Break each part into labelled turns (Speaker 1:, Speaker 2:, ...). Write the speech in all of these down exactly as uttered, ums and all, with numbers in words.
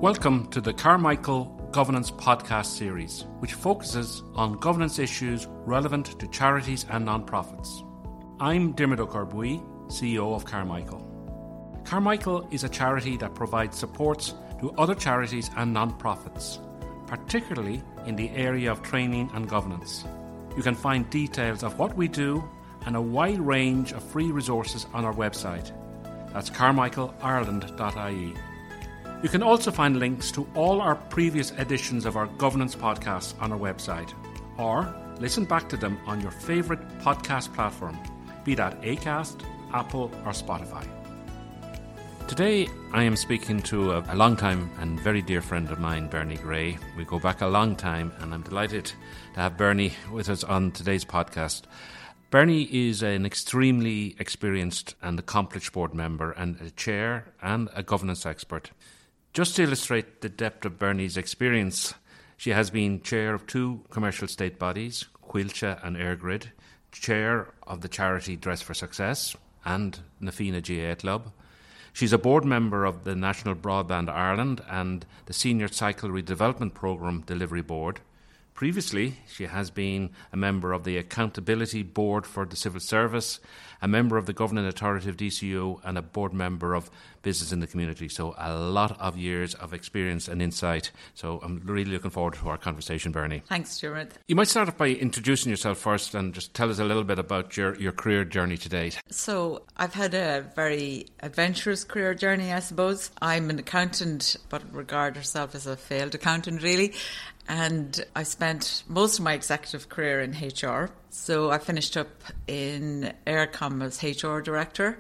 Speaker 1: Welcome to the Carmichael Governance Podcast series, which focuses on governance issues relevant to charities and non-profits. I'm Diarmuid O'Corbewy, C E O of Carmichael. Carmichael is a charity that provides supports to other charities and non-profits, particularly in the area of training and governance. You can find details of what we do and a wide range of free resources on our website. That's carmichael ireland dot I E. You can also find links to all our previous editions of our governance podcasts on our website, or listen back to them on your favourite podcast platform, be that Acast, Apple or Spotify. Today I am speaking to a, a long-time and very dear friend of mine, Bernie Gray. We go back a long time, and I'm delighted to have Bernie with us on today's podcast. Bernie is an extremely experienced and accomplished board member and a chair and a governance expert. Just to illustrate the depth of Bernie's experience, she has been chair of two commercial state bodies, Coillte and EirGrid, chair of the charity Dress for Success and Na Fianna G A A Club. She's a board member of the National Broadband Ireland and the Senior Cycle Redevelopment Programme Delivery Board. Previously, she has been a member of the Accountability Board for the Civil Service, a member of the Governing Authority of D C O and a board member of Business in the Community. So a lot of years of experience and insight. So I'm really looking forward to our conversation, Bernie.
Speaker 2: Thanks, Diarmuid.
Speaker 1: You might start off by introducing yourself first and just tell us a little bit about your, your career journey to date.
Speaker 2: So I've had a very adventurous career journey, I suppose. I'm an accountant, but regard myself as a failed accountant, really. And I spent most of my executive career in H R. So I finished up in Eircom as H R director.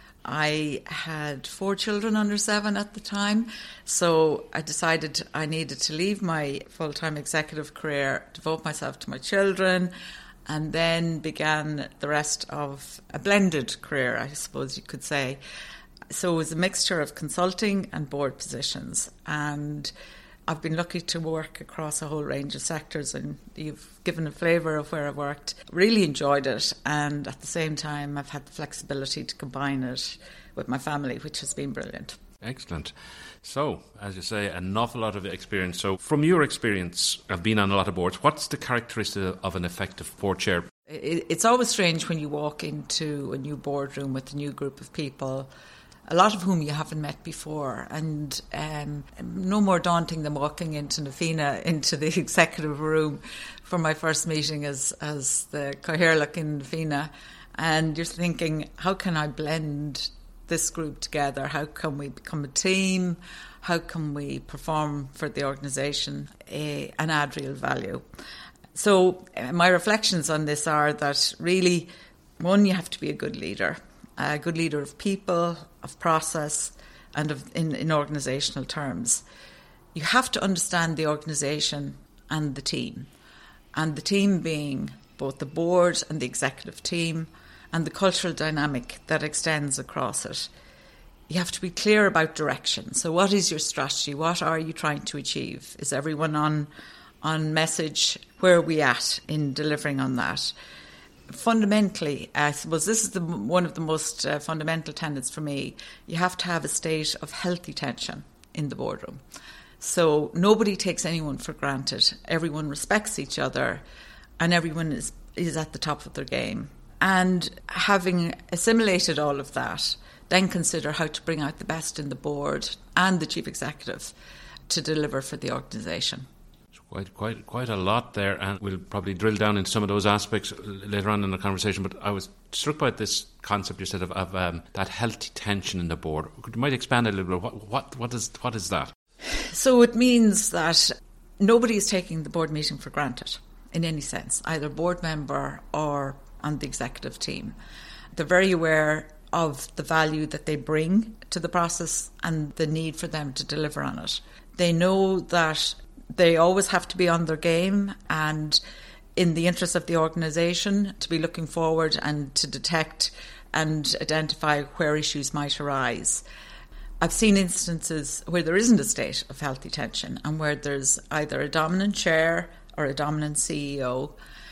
Speaker 2: I had four children under seven at the time. So I decided I needed to leave my full-time executive career, devote myself to my children, and then began the rest of a blended career, I suppose you could say. So it was a mixture of consulting and board positions. And I've been lucky to work across a whole range of sectors, and you've given a flavour of where I've worked. Really enjoyed it, and at the same time I've had the flexibility to combine it with my family, which has been brilliant.
Speaker 1: Excellent. So, as you say, an awful lot of experience. So from your experience of being on a lot of boards, what's the characteristic of an effective board chair?
Speaker 2: It's always strange when you walk into a new boardroom with a new group of people, a lot of whom you haven't met before, and um, no more daunting than walking into Na Fianna, into the executive room for my first meeting as as the Cathaoirleach in Na Fianna, and you're thinking, how can I blend this group together? How can we become a team? How can we perform for the organisation uh, and add real value? So uh, my reflections on this are that really, one, you have to be a good leader. A good leader of people, of process, and of in, in organisational terms. You have to understand the organisation and the team, and the team being both the board and the executive team, and the cultural dynamic that extends across it. You have to be clear about direction. So what is your strategy? What are you trying to achieve? Is everyone on, on message? Where are we at in delivering on that? Fundamentally, I suppose this is the, one of the most uh, fundamental tenets for me. You have to have a state of healthy tension in the boardroom. So nobody takes anyone for granted. Everyone respects each other, and everyone is, is at the top of their game. And having assimilated all of that, then consider how to bring out the best in the board and the chief executive to deliver for the organisation.
Speaker 1: Quite, quite, quite a lot there, and we'll probably drill down into some of those aspects later on in the conversation. But I was struck by this concept you said of, of um, that healthy tension in the board. Could you might expand a little bit? What, what, what is, what is that?
Speaker 2: So it means that nobody is taking the board meeting for granted in any sense, either board member or on the executive team. They're very aware of the value that they bring to the process and the need for them to deliver on it. They know that they always have to be on their game, and in the interest of the organisation, to be looking forward and to detect and identify where issues might arise. I've seen instances where there isn't a state of healthy tension and where there's either a dominant chair or a dominant C E O,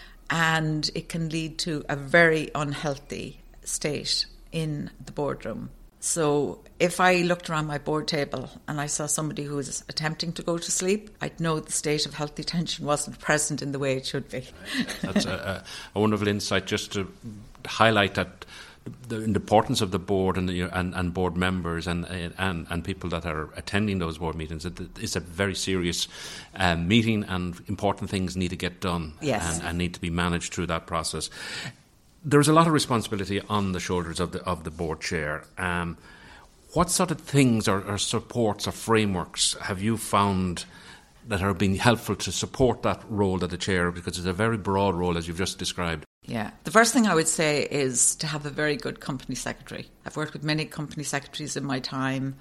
Speaker 2: and it can lead to a very unhealthy state in the boardroom. So if I looked around my board table and I saw somebody who was attempting to go to sleep, I'd know the state of healthy tension wasn't present in the way it should be.
Speaker 1: That's a, a wonderful insight, just to highlight that the importance of the board and, the, and, and board members and, and and people that are attending those board meetings. It's a very serious um, meeting, and important things need to get done.
Speaker 2: Yes.
Speaker 1: and, and need to be managed through that process. There's a lot of responsibility on the shoulders of the of the board chair. Um, what sort of things or, or supports or frameworks have you found that are being helpful to support that role of the chair, because it's a very broad role, as you've just described?
Speaker 2: Yeah. The first thing I would say is to have a very good company secretary. I've worked with many company secretaries in my time,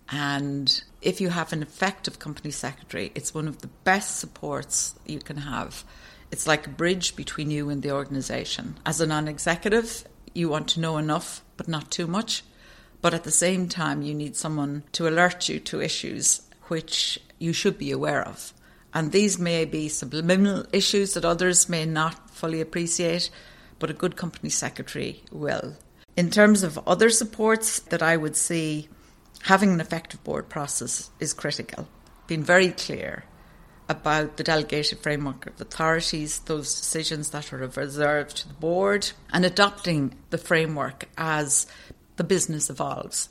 Speaker 2: and if you have an effective company secretary, it's one of the best supports you can have. It's like a bridge between you and the organisation. As a non-executive, you want to know enough, but not too much. But at the same time, you need someone to alert you to issues which you should be aware of. And these may be subliminal issues that others may not fully appreciate, but a good company secretary will. In terms of other supports that I would see, having an effective board process is critical. Being very clear about the delegated framework of authorities, those decisions that are reserved to the board, and adopting the framework as the business evolves.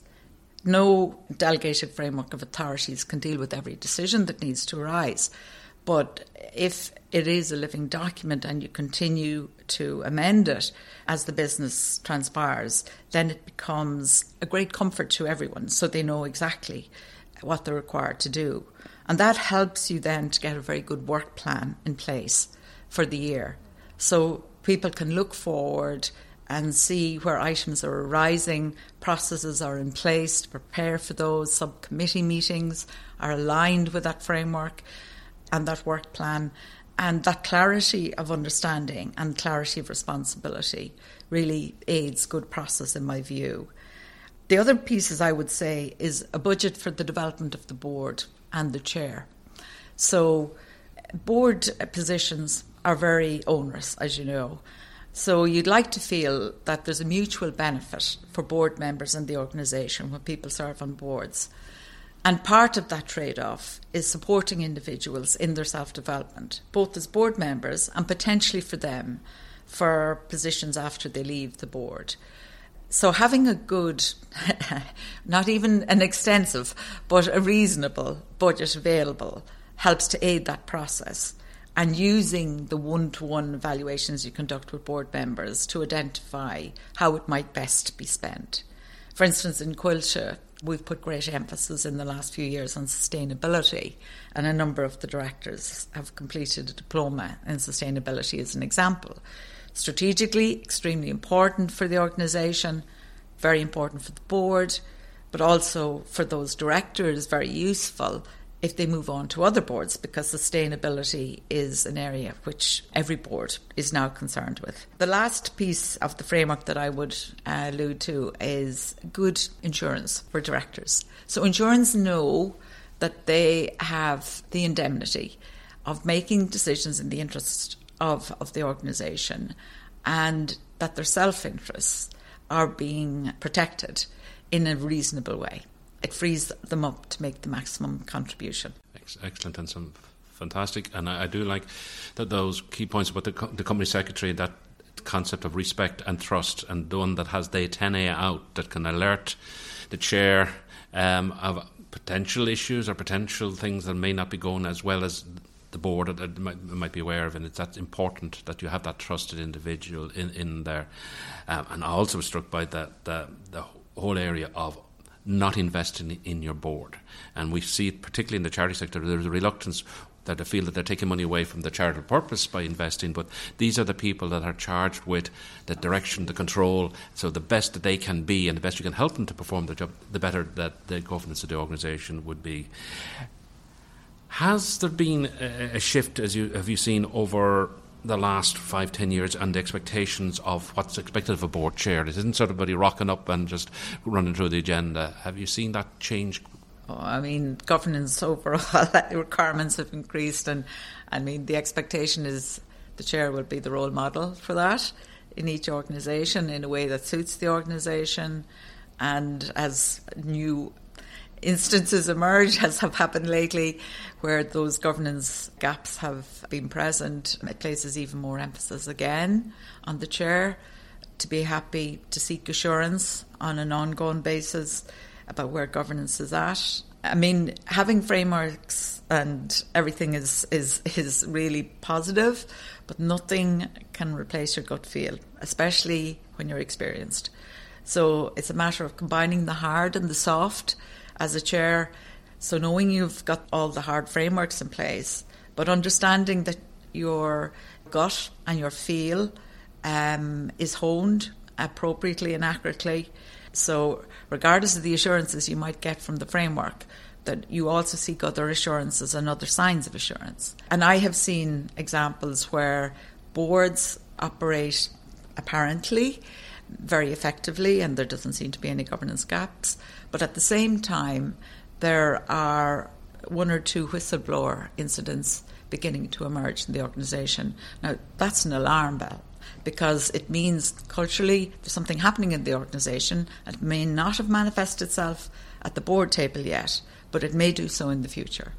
Speaker 2: No delegated framework of authorities can deal with every decision that needs to arise. But if it is a living document and you continue to amend it as the business transpires, then it becomes a great comfort to everyone, so they know exactly what they're required to do. And that helps you then to get a very good work plan in place for the year. So people can look forward and see where items are arising, processes are in place to prepare for those, subcommittee meetings are aligned with that framework and that work plan, and that clarity of understanding and clarity of responsibility really aids good process in my view. The other pieces I would say is a budget for the development of the board and the chair. So board positions are very onerous, as you know. So you'd like to feel that there's a mutual benefit for board members and the organisation when people serve on boards. And part of that trade-off is supporting individuals in their self-development, both as board members and potentially for them for positions after they leave the board. So having a good, not even an extensive, but a reasonable budget available helps to aid that process, and using the one-to-one evaluations you conduct with board members to identify how it might best be spent. For instance, in Coillte, we've put great emphasis in the last few years on sustainability, and a number of the directors have completed a diploma in sustainability as an example. Strategically, extremely important for the organisation, very important for the board, but also for those directors, very useful if they move on to other boards, because sustainability is an area which every board is now concerned with. The last piece of the framework that I would uh, allude to is good insurance for directors. So insurance know that they have the indemnity of making decisions in the interest of, of the organisation, and that their self-interests are being protected in a reasonable way. It frees them up to make the maximum contribution.
Speaker 1: Excellent, and some fantastic. And I, I do like that those key points about the, co- the company secretary, that concept of respect and trust, and the one that has the antennae out that can alert the chair um, of potential issues or potential things that may not be going as well as the board that might, might be aware of. And it's that's important that you have that trusted individual in, in there. Um, and I also was struck by the, the, the whole area of not investing in your board. And we see it particularly in the charity sector. There's a reluctance that they feel that they're taking money away from the charitable purpose by investing, but these are the people that are charged with the direction, the control. So the best that they can be and the best you can help them to perform their job, the better that the governance of the organisation would be. Has there been a, a shift, as you have you seen, over the last five, ten years, and the expectations of what's expected of a board chair? It isn't sort of everybody rocking up and just running through the agenda. Have you seen that change?
Speaker 2: Oh, I mean, governance overall requirements have increased, and I mean, the expectation is the chair will be the role model for that in each organisation in a way that suits the organisation. And as new instances emerge, as have happened lately, where those governance gaps have been present, it places even more emphasis again on the chair to be happy to seek assurance on an ongoing basis about where governance is at. I mean, having frameworks and everything is, is, is really positive, but nothing can replace your gut feel, especially when you're experienced. So it's a matter of combining the hard and the soft as a chair. So knowing you've got all the hard frameworks in place, but understanding that your gut and your feel um, is honed appropriately and accurately. So regardless of the assurances you might get from the framework, that you also seek other assurances and other signs of assurance. And I have seen examples where boards operate apparently very effectively and there doesn't seem to be any governance gaps, but at the same time there are one or two whistleblower incidents beginning to emerge in the organisation. Now that's an alarm bell, because it means culturally there's something happening in the organisation. It may not have manifested itself at the board table yet, but it may do so in the future.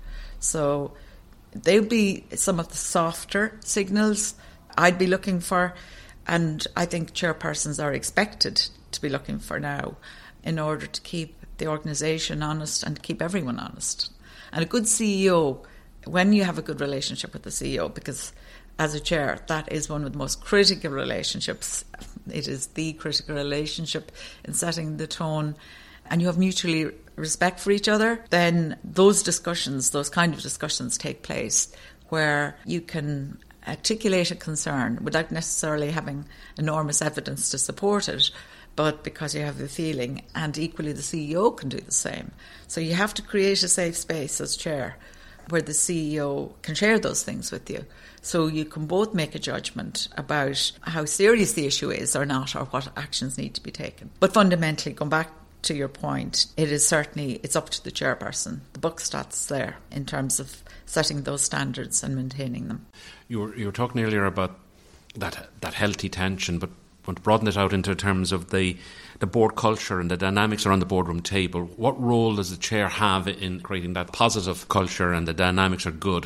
Speaker 2: So they'll be some of the softer signals I'd be looking for, and I think chairpersons are expected to be looking for now in order to keep the organisation honest and keep everyone honest. And a good C E O, when you have a good relationship with the C E O, because as a chair, that is one of the most critical relationships. It is the critical relationship in setting the tone, and you have mutually respect for each other, then those discussions, those kind of discussions take place where you can articulate a concern without necessarily having enormous evidence to support it, but because you have the feeling, and equally the C E O can do the same. So you have to create a safe space as chair where the C E O can share those things with you. So you can both make a judgment about how serious the issue is or not, or what actions need to be taken. But fundamentally, going back to your point, it is certainly, it's up to the chairperson. The buck stops there in terms of setting those standards and maintaining them.
Speaker 1: You were, you were talking earlier about that that healthy tension, but want to broaden it out into terms of the, the board culture and the dynamics around the boardroom table. What role does the chair have in creating that positive culture and the dynamics are good?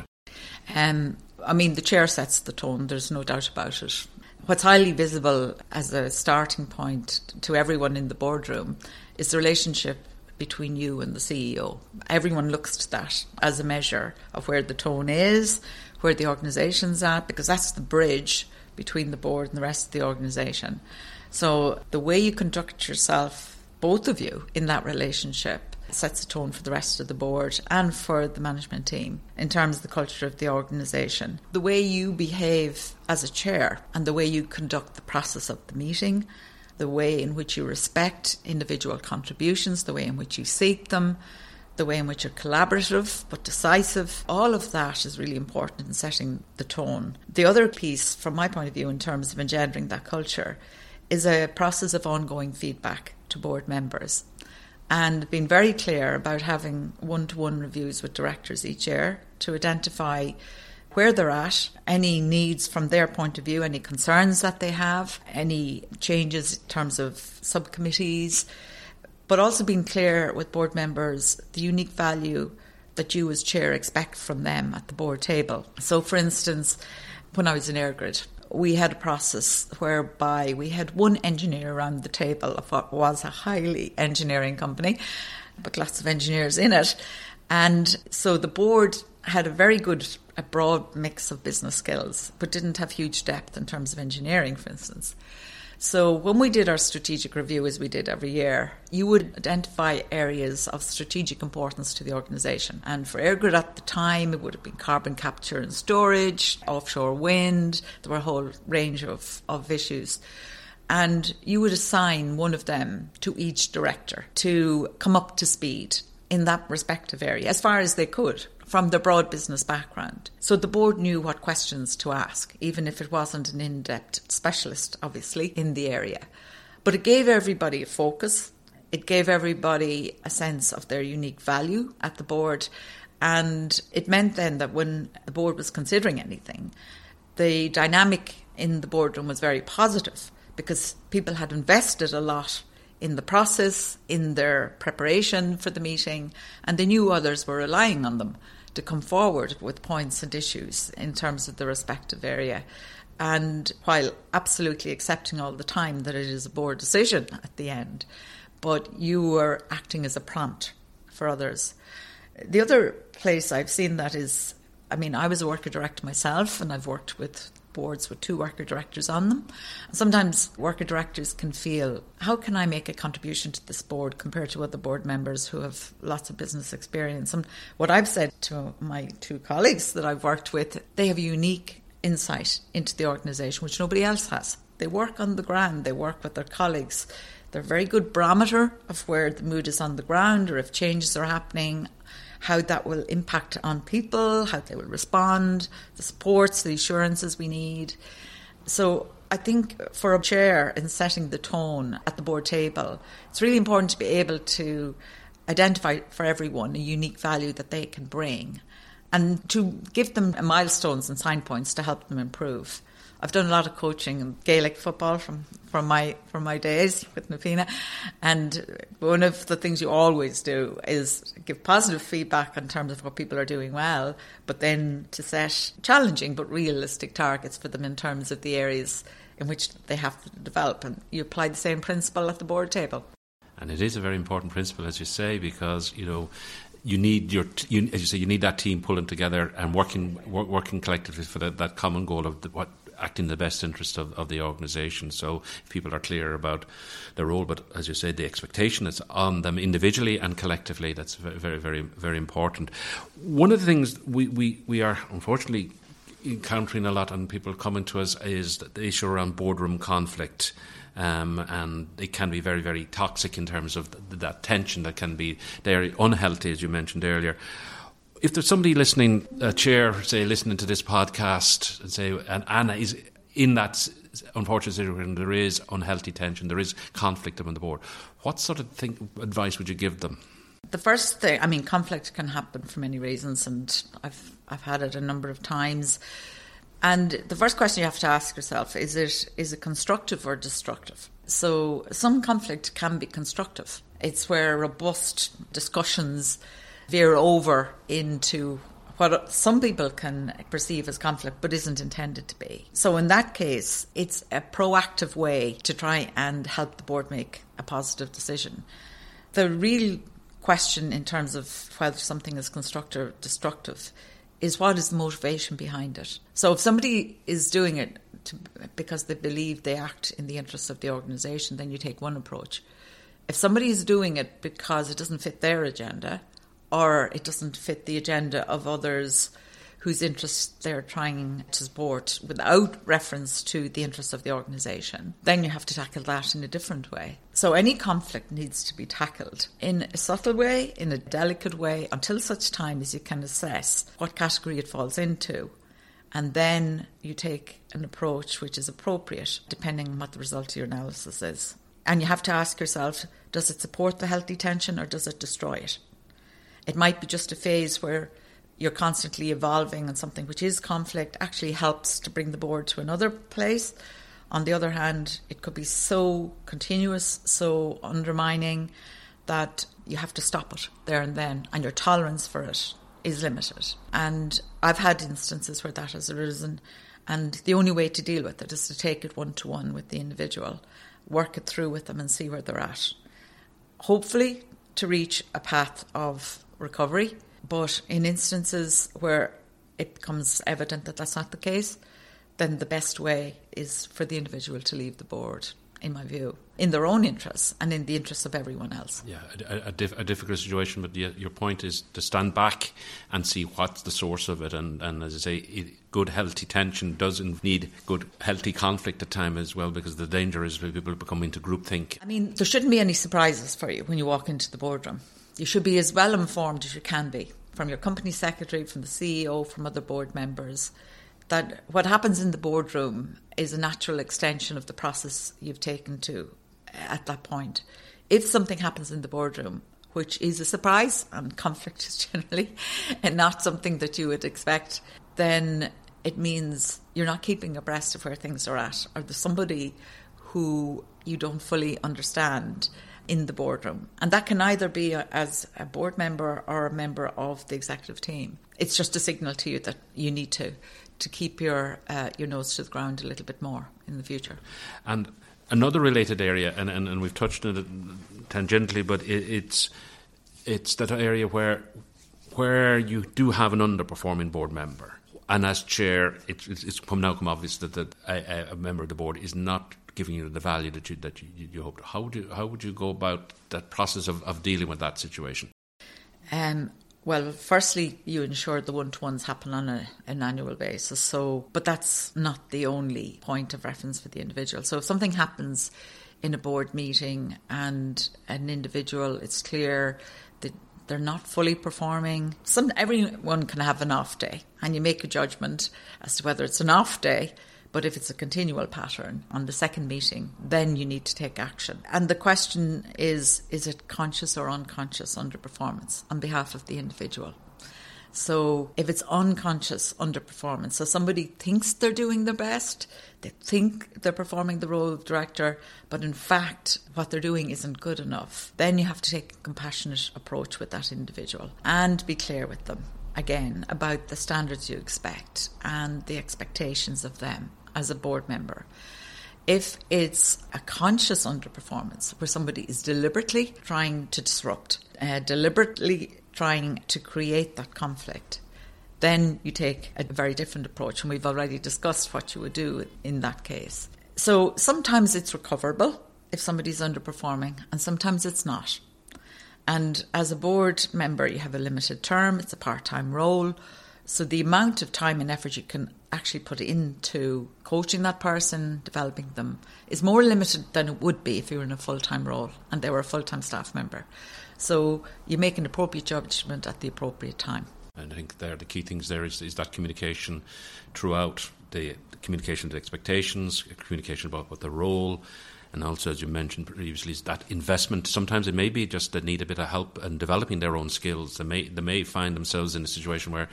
Speaker 2: Um, I mean, the chair sets the tone, there's no doubt about it. What's highly visible as a starting point to everyone in the boardroom is the relationship between you and the C E O. Everyone looks to that as a measure of where the tone is, where the organisation's at, because that's the bridge between the board and the rest of the organisation. So the way you conduct yourself, both of you, in that relationship sets a tone for the rest of the board and for the management team in terms of the culture of the organisation. The way you behave as a chair and the way you conduct the process of the meeting, the way in which you respect individual contributions, the way in which you seek them, the way in which you're collaborative but decisive, all of that is really important in setting the tone. The other piece, from my point of view, in terms of engendering that culture, is a process of ongoing feedback to board members, and being very clear about having one-to-one reviews with directors each year to identify where they're at, any needs from their point of view, any concerns that they have, any changes in terms of subcommittees, but also being clear with board members the unique value that you as chair expect from them at the board table. So, for instance, when I was in EirGrid, we had a process whereby we had one engineer around the table of what was a highly engineering company, but lots of engineers in it. And so the board had a very good, a broad mix of business skills, but didn't have huge depth in terms of engineering, for instance. So when we did our strategic review, as we did every year, you would identify areas of strategic importance to the organisation. And for EirGrid at the time, it would have been carbon capture and storage, offshore wind. There were a whole range of, of issues. And you would assign one of them to each director to come up to speed in that respective area, as far as they could, from their broad business background. So the board knew what questions to ask, even if it wasn't an in-depth specialist, obviously, in the area. But it gave everybody a focus. It gave everybody a sense of their unique value at the board. And it meant then that when the board was considering anything, the dynamic in the boardroom was very positive, because people had invested a lot in the process, in their preparation for the meeting, and they knew others were relying on them to come forward with points and issues in terms of the respective area. And while absolutely accepting all the time that it is a board decision at the end, but you are acting as a prompt for others. The other place I've seen that is, I mean, I was a worker director myself, and I've worked with boards with two worker directors on them. Sometimes worker directors can feel, how can I make a contribution to this board compared to other board members who have lots of business experience? And what I've said to my two colleagues that I've worked with, they have a unique insight into the organisation which nobody else has. They work on the ground, they work with their colleagues. They're a very good barometer of where the mood is on the ground, or if changes are happening, how that will impact on people, how they will respond, the supports, the assurances we need. So I think for a chair in setting the tone at the board table, it's really important to be able to identify for everyone a unique value that they can bring and to give them milestones and signposts to help them improve. I've done a lot of coaching in Gaelic football from, from my from my days with Na Fianna, and one of the things you always do is give positive feedback in terms of what people are doing well, but then to set challenging but realistic targets for them in terms of the areas in which they have to develop. And you apply the same principle at the board table.
Speaker 1: And it is a very important principle, as you say, because, you know, you need your, you, as you say, you need that team pulling together and working work, working collectively for that, that common goal of the, what acting in the best interest of, of the organisation. So if people are clear about their role, but as you say, the expectation is on them individually and collectively. That's very, very, very, very important. One of the things we, we, we are unfortunately encountering a lot, and people coming to us, is the issue around boardroom conflict. Um, and it can be very, very toxic in terms of th- that tension that can be very unhealthy, as you mentioned earlier. If there's somebody listening, a chair, say, listening to this podcast, and say, and Anna is in that unfortunate situation, there is unhealthy tension, there is conflict among the board, what sort of thing, advice would you give them?
Speaker 2: The first thing, I mean, conflict can happen for many reasons, and I've I've had it a number of times. And the first question you have to ask yourself, is it is it constructive or destructive? So some conflict can be constructive. It's where robust discussions veer over into what some people can perceive as conflict but isn't intended to be. So in that case, it's a proactive way to try and help the board make a positive decision. The real question in terms of whether something is constructive or destructive is what is the motivation behind it. So if somebody is doing it to, because they believe they act in the interests of the organisation, then you take one approach. If somebody is doing it because it doesn't fit their agenda, or it doesn't fit the agenda of others whose interests they're trying to support without reference to the interests of the organisation, then you have to tackle that in a different way. So any conflict needs to be tackled in a subtle way, in a delicate way, until such time as you can assess what category it falls into. And then you take an approach which is appropriate, depending on what the result of your analysis is. And you have to ask yourself, does it support the healthy tension or does it destroy it? It might be just a phase where you're constantly evolving, and something which is conflict actually helps to bring the board to another place. On the other hand, it could be so continuous, so undermining, that you have to stop it there and then, and your tolerance for it is limited. And I've had instances where that has arisen, and the only way to deal with it is to take it one-to-one with the individual, work it through with them and see where they're at. Hopefully to reach a path of recovery. But in instances where it becomes evident that that's not the case, then the best way is for the individual to leave the board, in my view, in their own interests and in the interests of everyone else.
Speaker 1: Yeah, a, a, diff, a difficult situation, but the, your point is to stand back and see what's the source of it. And, and as I say, it, good healthy tension does need good healthy conflict at times as well, because the danger is people become into groupthink.
Speaker 2: I mean, there shouldn't be any surprises for you when you walk into the boardroom. You should be as well informed as you can be, from your company secretary, from the C E O, from other board members, that what happens in the boardroom is a natural extension of the process you've taken to at that point. If something happens in the boardroom, which is a surprise, and conflict is generally and not something that you would expect, then it means you're not keeping abreast of where things are at, or there's somebody who you don't fully understand in the boardroom. And that can either be a, as a board member or a member of the executive team. It's just a signal to you that you need to to keep your uh, your nose to the ground a little bit more in the future.
Speaker 1: And another related area, and, and, and we've touched on it tangentially, but it, it's it's that area where where you do have an underperforming board member. And as chair, it's, it's come now come obvious that, that a, a member of the board is not giving you the value that you that you, you hoped. How would you how would you go about that process of, of dealing with that situation?
Speaker 2: Um, well, firstly, you ensure the one-to-ones happen on a, an annual basis. So, but that's not the only point of reference for the individual. So, if something happens in a board meeting and an individual, it's clear that they're not fully performing. Some everyone can have an off day, and you make a judgment as to whether it's an off day. But if it's a continual pattern on the second meeting, then you need to take action. And the question is, is it conscious or unconscious underperformance on behalf of the individual? So if it's unconscious underperformance, so somebody thinks they're doing their best, they think they're performing the role of director, but in fact what they're doing isn't good enough, then you have to take a compassionate approach with that individual and be clear with them, again, about the standards you expect and the expectations of them as a board member. If it's a conscious underperformance where somebody is deliberately trying to disrupt, uh, deliberately trying to create that conflict, then you take a very different approach, and we've already discussed what you would do in that case. So sometimes it's recoverable if somebody's underperforming, and sometimes it's not. And as a board member, you have a limited term, it's a part-time role, so the amount of time and effort you can actually put into coaching that person, developing them, is more limited than it would be if you were in a full-time role and they were a full-time staff member. So you make an appropriate judgment at the appropriate time.
Speaker 1: And I think there the key things there is, is that communication throughout, the, the communication to expectations, communication about what the role, and also, as you mentioned previously, is that investment. Sometimes it may be just they need a bit of help in developing their own skills. They may they may find themselves in a situation where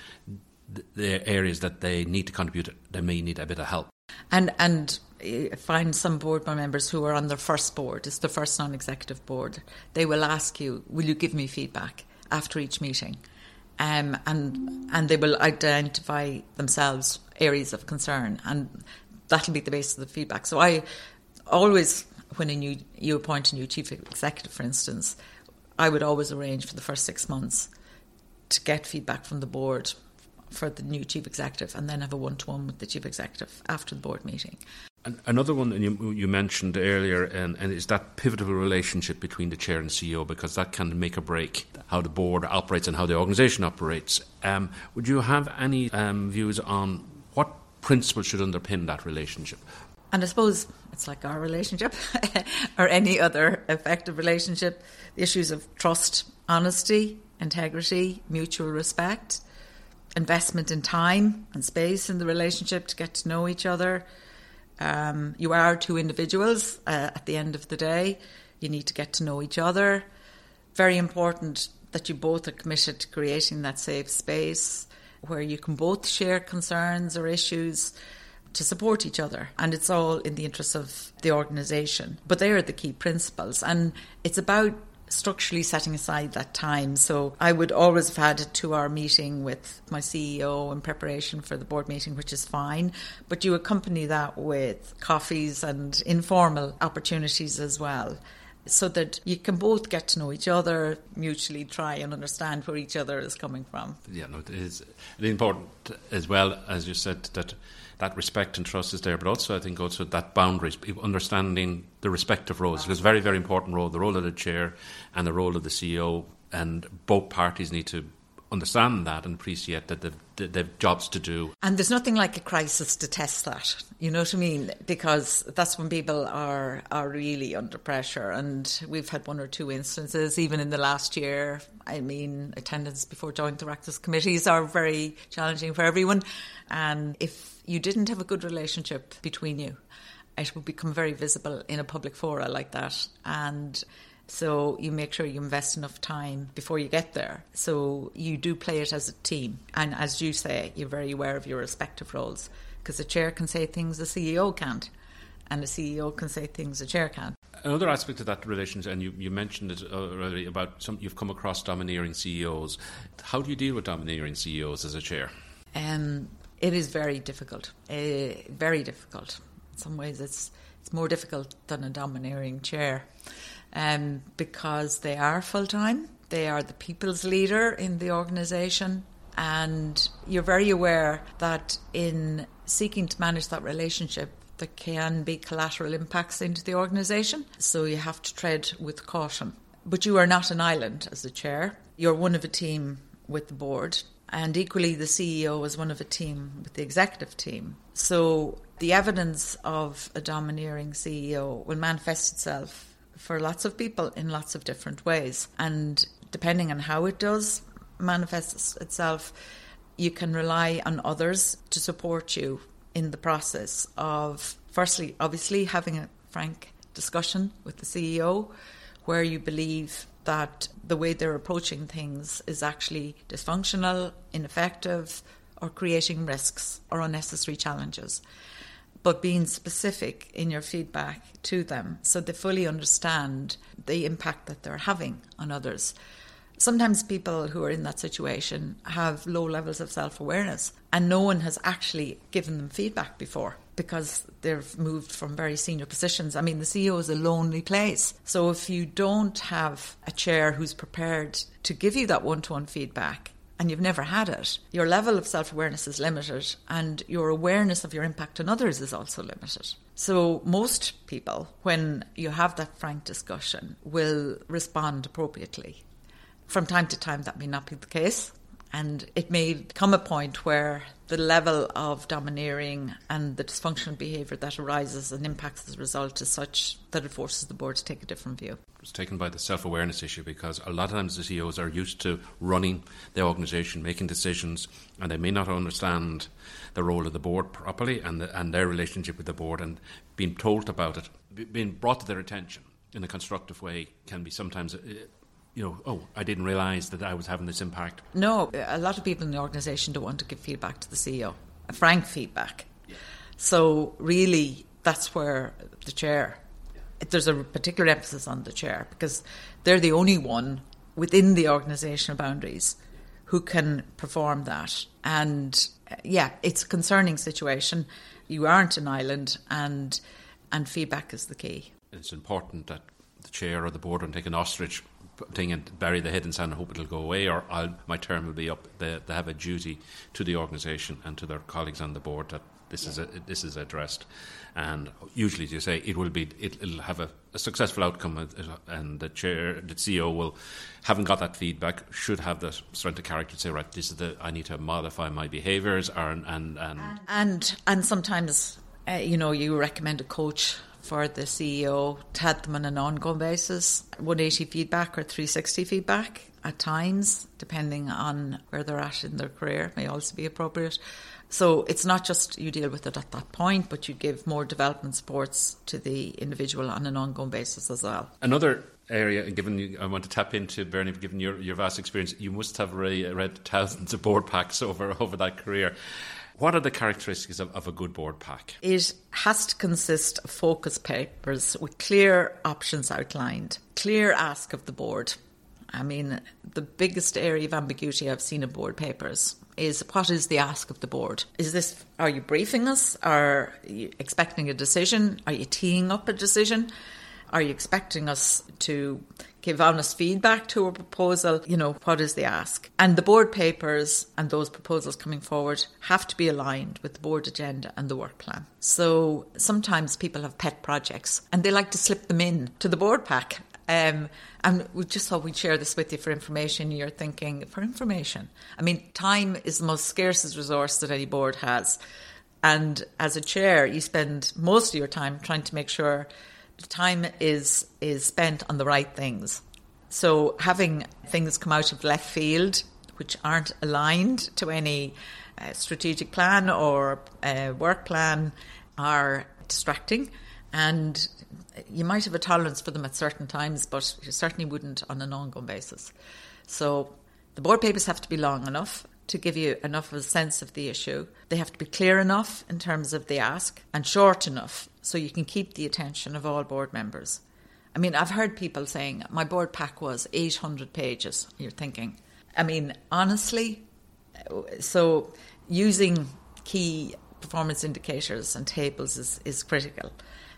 Speaker 1: the areas that they need to contribute, they may need a bit of help.
Speaker 2: And and find some board members who are on their first board, it's the first non-executive board. They will ask you, will you give me feedback after each meeting? Um, and and they will identify themselves areas of concern, and that'll be the basis of the feedback. So I always, when a new, you appoint a new chief executive, for instance, I would always arrange for the first six months to get feedback from the board for the new chief executive, and then have a one-to-one with the chief executive after the board meeting.
Speaker 1: And another one you, you mentioned earlier, and, and is that pivotal relationship between the chair and C E O, because that can make or break how the board operates and how the organisation operates. Um, would you have any um, views on what principles should underpin that relationship?
Speaker 2: And I suppose it's like our relationship or any other effective relationship, the issues of trust, honesty, integrity, mutual respect, investment in time and space in the relationship to get to know each other. Um, you are two individuals uh, at the end of the day. You need to get to know each other. Very important that you both are committed to creating that safe space where you can both share concerns or issues to support each other, and it's all in the interest of the organisation. But they are the key principles, and it's about structurally setting aside that time. So I would always have had a two-hour meeting with my C E O in preparation for the board meeting, which is fine, but you accompany that with coffees and informal opportunities as well, so that you can both get to know each other, mutually try and understand where each other is coming from.
Speaker 1: Yeah, no, it is important as well, as you said, that that respect and trust is there, but also I think also that boundaries, understanding the respective roles, because very, very important role, the role of the chair and the role of the C E O, and both parties need to understand that and appreciate that they've, they've jobs to do.
Speaker 2: And there's nothing like a crisis to test that, you know what I mean? Because that's when people are, are really under pressure, and we've had one or two instances, even in the last year. I mean, attendance before joint directors committees are very challenging for everyone, and if you didn't have a good relationship between you, it would become very visible in a public fora like that. And so you make sure you invest enough time before you get there. So you do play it as a team. And as you say, you're very aware of your respective roles, because the chair can say things the C E O can't. and a C E O can say things a chair can't.
Speaker 1: Another aspect of that relation, and you, you mentioned it already, about some you've come across domineering C E Os. How do you deal with domineering C E Os as a chair?
Speaker 2: Um, it is very difficult, uh, very difficult. In some ways it's it's more difficult than a domineering chair, um, because they are full-time, they are the people's leader in the organisation, and you're very aware that in seeking to manage that relationship there can be collateral impacts into the organisation, so you have to tread with caution. But you are not an island as a chair. You're one of a team with the board, and equally the C E O is one of a team with the executive team. So the evidence of a domineering C E O will manifest itself for lots of people in lots of different ways, and depending on how it does manifest itself, you can rely on others to support you in the process of, firstly, obviously having a frank discussion with the C E O where you believe that the way they're approaching things is actually dysfunctional, ineffective, or creating risks or unnecessary challenges. But being specific in your feedback to them so they fully understand the impact that they're having on others. Sometimes people who are in that situation have low levels of self-awareness and no one has actually given them feedback before because they've moved from very senior positions. I mean, the C E O is a lonely place. So if you don't have a chair who's prepared to give you that one-to-one feedback and you've never had it, your level of self-awareness is limited and your awareness of your impact on others is also limited. So most people, when you have that frank discussion, will respond appropriately. From time to time, that may not be the case. And it may come a point where the level of domineering and the dysfunctional behaviour that arises and impacts as a result is such that it forces the board to take a different view.
Speaker 1: It's taken by the self-awareness issue, because a lot of times the C E Os are used to running the organisation, making decisions, and they may not understand the role of the board properly and, the, and their relationship with the board, and being told about it, being brought to their attention in a constructive way can be sometimes... Uh, you know, oh, I didn't realise that I was having this impact. No,
Speaker 2: a lot of people in the organisation don't want to give feedback to the C E O, a frank feedback. Yeah. So really, that's where the chair, yeah. there's a particular emphasis on the chair, because they're the only one within the organisational boundaries who can perform that. And yeah, it's a concerning situation. You aren't an island, and and feedback is the key.
Speaker 1: It's important that the chair or the board don't take an ostrich thing and bury the head in sand and hope it'll go away, or I'll, my term will be up. They, they have a duty to the organisation and to their colleagues on the board that this yeah. is a, this is addressed, and usually, as you say, it will be it, it'll have a, a successful outcome, and the chair, the C E O will, having got that feedback, should have the strength of character to say, right, this is the I need to modify my behaviours, or and and and
Speaker 2: and, and sometimes uh, you know you recommend a coach for the C E O to have them on an ongoing basis, one eighty feedback or three sixty feedback at times, depending on where they're at in their career, may also be appropriate. So it's not just you deal with it at that point, but you give more development supports to the individual on an ongoing basis as well.
Speaker 1: Another area, and given you, I want to tap into, Bernie, given your, your vast experience, you must have read, read thousands of board packs over, over that career. What are the characteristics of, of a good board pack?
Speaker 2: It has to consist of focus papers with clear options outlined, clear ask of the board. I mean, the biggest area of ambiguity I've seen in board papers is what is the ask of the board? Is this, are you briefing us? Are you expecting a decision? Are you teeing up a decision? Are you expecting us to give honest feedback to a proposal? You know, what is the ask? And the board papers and those proposals coming forward have to be aligned with the board agenda and the work plan. So sometimes people have pet projects and they like to slip them in to the board pack. Um, and we just thought we'd share this with you for information. You're thinking, for information? I mean, time is the most scarcest resource that any board has. And as a chair, you spend most of your time trying to make sure the time is is spent on the right things. So having things come out of left field which aren't aligned to any uh, strategic plan or uh, work plan are distracting, and you might have a tolerance for them at certain times, but you certainly wouldn't on an ongoing basis. So the board papers have to be long enough to give you enough of a sense of the issue. They have to be clear enough in terms of the ask and short enough so you can keep the attention of all board members. I mean, I've heard people saying, my board pack was eight hundred pages. You're thinking, I mean, honestly, so using key performance indicators and tables is, is critical.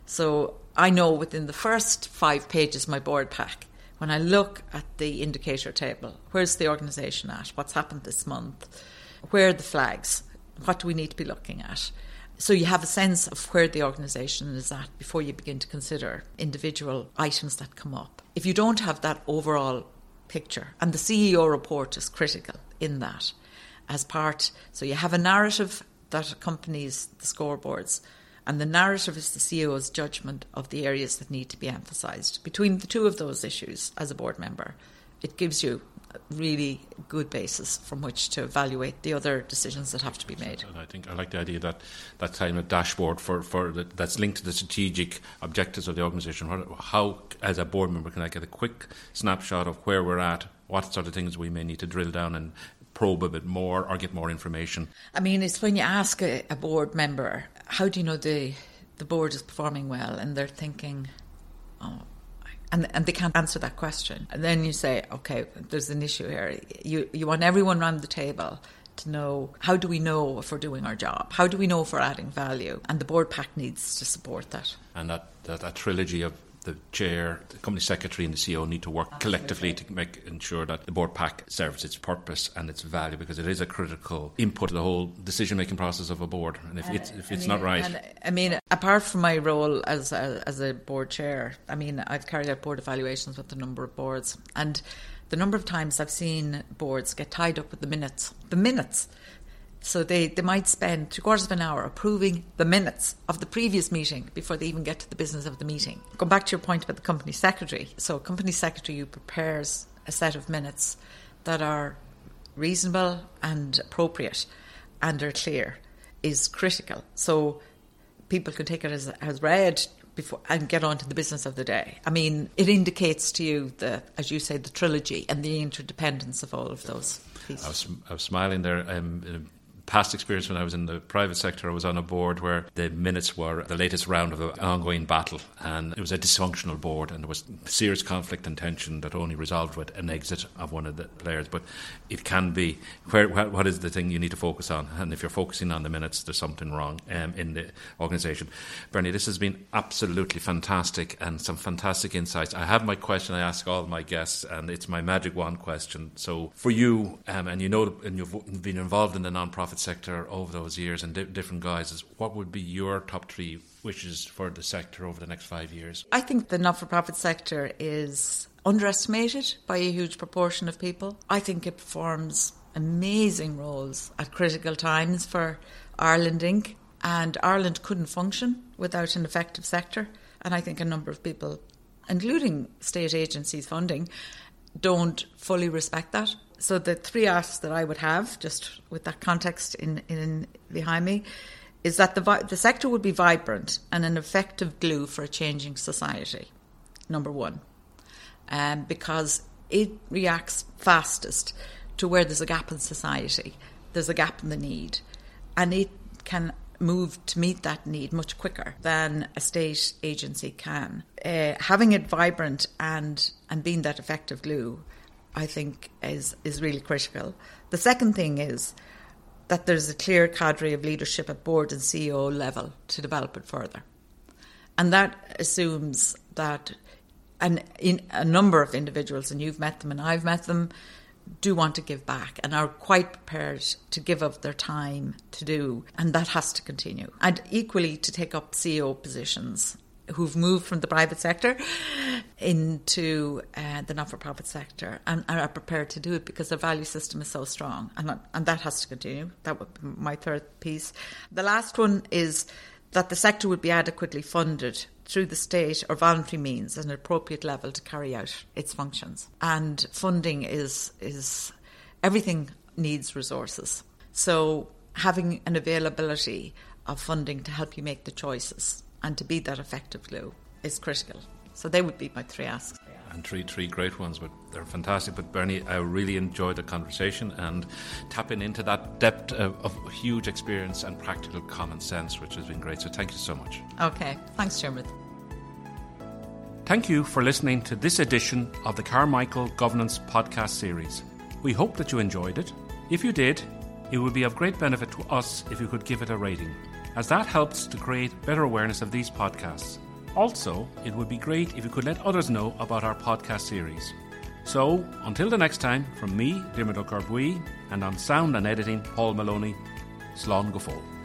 Speaker 2: So I know within the first five pages of my board pack, when I look at the indicator table, where's the organisation at? What's happened this month? Where are the flags? What do we need to be looking at? So you have a sense of where the organisation is at before you begin to consider individual items that come up. If you don't have that overall picture, and the C E O report is critical in that as part, so you have a narrative that accompanies the scoreboards, and the narrative is the C E O's judgment of the areas that need to be emphasised. Between the two of those issues, as a board member, it gives you a really good basis from which to evaluate the other decisions that have to be made.
Speaker 1: And I think I like the idea that that kind of dashboard for, for the, that's linked to the strategic objectives of the organisation. How, as a board member, can I get a quick snapshot of where we're at, what sort of things we may need to drill down and probe a bit more or get more information?
Speaker 2: I mean, it's when you ask a, a board member, how do you know the the board is performing well, and they're thinking, oh, and and they can't answer that question. And then you say, okay, there's an issue here. You you want everyone around the table to know, how do we know if we're doing our job? How do we know if we're adding value? And the board pack needs to support that.
Speaker 1: And that, that, that trilogy of the chair, the company secretary and the C E O need to work collectively to make ensure that the board pack serves its purpose and its value, because it is a critical input to the whole decision-making process of a board. And if it's, if it's
Speaker 2: I mean,
Speaker 1: not right...
Speaker 2: And, I mean, apart from my role as a, as a board chair, I mean, I've carried out board evaluations with a number of boards, and the number of times I've seen boards get tied up with the minutes. The minutes. So they, they might spend three quarters of an hour approving the minutes of the previous meeting before they even get to the business of the meeting. Going back to your point about the company secretary. So a company secretary who prepares a set of minutes that are reasonable and appropriate and are clear is critical. So people can take it as, as read before and get on to the business of the day. I mean, it indicates to you, the, as you say, the trilogy and the interdependence of all of those pieces.
Speaker 1: I was, I was smiling there. Um, in a past experience when I was in the private sector, I was on a board where the minutes were the latest round of an ongoing battle, and it was a dysfunctional board, and there was serious conflict and tension that only resolved with an exit of one of the players. But it can be, where, what is the thing you need to focus on? And if you're focusing on the minutes, there's something wrong um, in the organisation. Bernie, this has been absolutely fantastic and some fantastic insights. I have my question I ask all my guests, and it's my magic wand question. So for you, um, and you know, and you've been involved in the non-profit sector over those years and di- different guises, what would be your top three wishes for the sector over the next five years?
Speaker 2: I think the not-for-profit sector is underestimated by a huge proportion of people. I think it performs amazing roles at critical times for Ireland Incorporated, and Ireland couldn't function without an effective sector. And I think a number of people, including state agencies funding, don't fully respect that. So the three asks that I would have, just with that context in, in behind me, is that the vi- the sector would be vibrant and an effective glue for a changing society, number one, um, because it reacts fastest to where there's a gap in society, there's a gap in the need, and it can move to meet that need much quicker than a state agency can. Uh, having it vibrant and, and being that effective glue, I think is is really critical. The second thing is that there's a clear cadre of leadership at board and C E O level to develop it further. And that assumes that an, in a number of individuals, and you've met them and I've met them, do want to give back and are quite prepared to give of their time to do. And that has to continue. And equally to take up C E O positions who've moved from the private sector into uh, the not-for-profit sector and are prepared to do it because their value system is so strong. And, and that has to continue. That would be my third piece. The last one is that the sector would be adequately funded through the state or voluntary means at an appropriate level to carry out its functions. And funding is is everything needs resources. So having an availability of funding to help you make the choices and to be that effective glue is critical. So they would be my three asks.
Speaker 1: and three three great ones, but they're fantastic. But Bernie, I really enjoyed the conversation and tapping into that depth of, of huge experience and practical common sense, which has been great. So thank you so much.
Speaker 2: Okay, thanks, Dermot.
Speaker 1: Thank you for listening to this edition of the Carmichael Governance Podcast Series. We hope that you enjoyed it. If you did, it would be of great benefit to us if you could give it a rating, as that helps to create better awareness of these podcasts. Also, it would be great if you could let others know about our podcast series. So, until the next time, from me, Diarmuid Ó Corbaoí, and on sound and editing, Paul Maloney, Slán go fóill.